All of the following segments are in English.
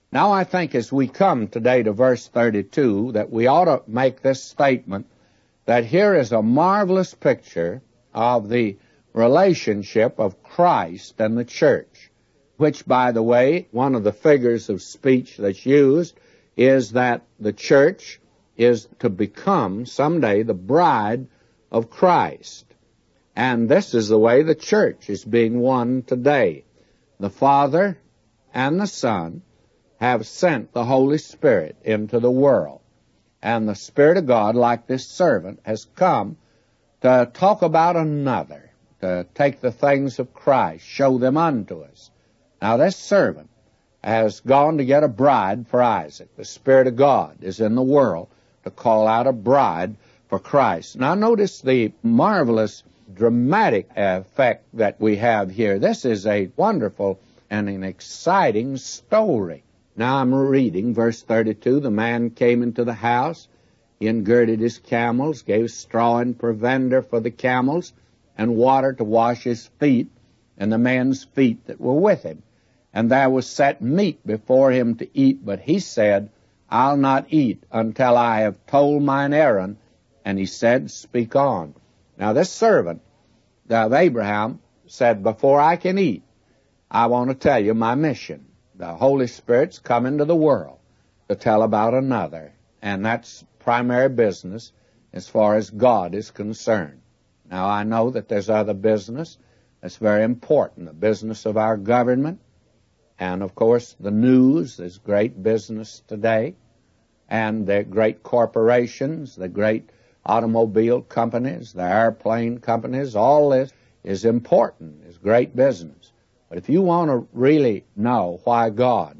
Now I think as we come today to verse 32 that we ought to make this statement that here is a marvelous picture of the relationship of Christ and the church, which, by the way, one of the figures of speech that's used is that the church is to become someday the bride of Christ. And this is the way the church is being won today. The Father and the Son have sent the Holy Spirit into the world. And the Spirit of God, like this servant, has come to talk about another, to take the things of Christ, show them unto us. Now this servant has gone to get a bride for Isaac. The Spirit of God is in the world to call out a bride for Christ. Now notice the marvelous dramatic effect that we have here. This is a wonderful and an exciting story. Now I'm reading verse 32. The man came into the house. He ungirded his camels, gave straw and provender for the camels, and water to wash his feet, and the man's feet that were with him. And there was set meat before him to eat, but he said, I'll not eat until I have told mine errand. And he said, Speak on. Now this servant of Abraham said, Before I can eat, I want to tell you my mission. The Holy Spirit's come into the world to tell about another, and that's primary business as far as God is concerned. Now I know that there's other business that's very important, the business of our government, and of course the news is great business today, and the great corporations, the great automobile companies, the airplane companies, all this is important, is great business. But if you want to really know why God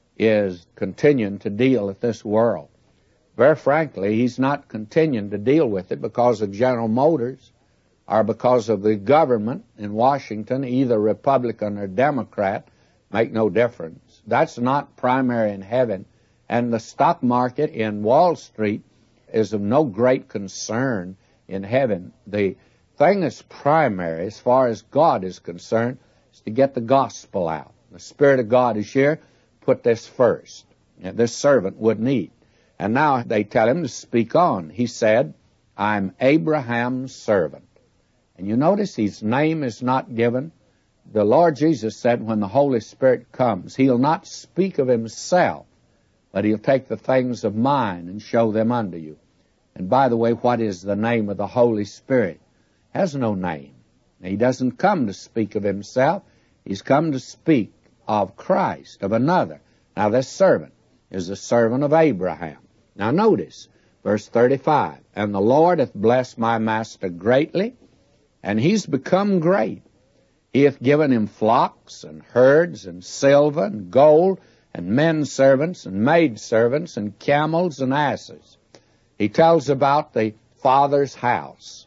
is continuing to deal with this world, very frankly, He's not continuing to deal with it because of General Motors or because of the government in Washington, either Republican or Democrat, make no difference. That's not primary in heaven. And the stock market in Wall Street is of no great concern in heaven. The thing that's primary as far as God is concerned is to get the gospel out. The Spirit of God is here. Put this first. And this servant wouldn't eat. And now they tell him to speak on. He said, I'm Abraham's servant. And you notice his name is not given. The Lord Jesus said when the Holy Spirit comes, He'll not speak of Himself, but He'll take the things of mine and show them unto you. And by the way, what is the name of the Holy Spirit? Has no name. He doesn't come to speak of Himself. He's come to speak of Christ, of another. Now this servant is the servant of Abraham. Now notice, verse 35, And the Lord hath blessed my master greatly, and he's become great. He hath given him flocks and herds and silver and gold and men servants and maid servants and camels and asses. He tells about the Father's house.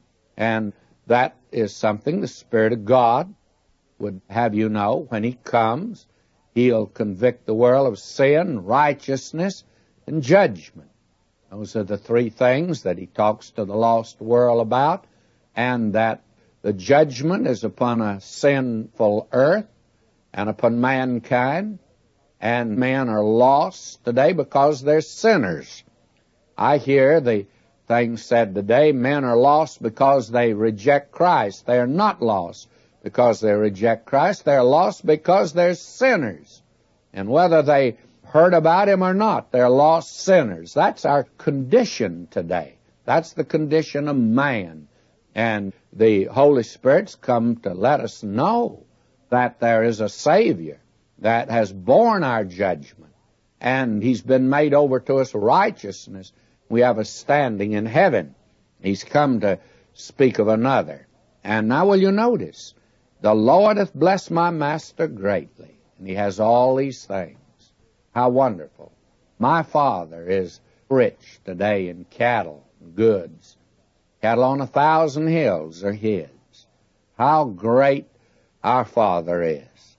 And that is something the Spirit of God would have you know. When He comes, He'll convict the world of sin, righteousness, and judgment. Those are the three things that He talks to the lost world about, and that the judgment is upon a sinful earth and upon mankind, and men are lost today because they're sinners. I hear the thing said today, men are lost because they reject Christ. They are not lost because they reject Christ. They're lost because they're sinners. And whether they heard about Him or not, they're lost sinners. That's our condition today. That's the condition of man. And the Holy Spirit's come to let us know that there is a Savior that has borne our judgment, and He's been made over to us righteousness. We have a standing in heaven. He's come to speak of another. And now will you notice, the Lord hath blessed my master greatly, and he has all these things. How wonderful. My Father is rich today in cattle and goods. Cattle on 1,000 hills are His. How great our Father is.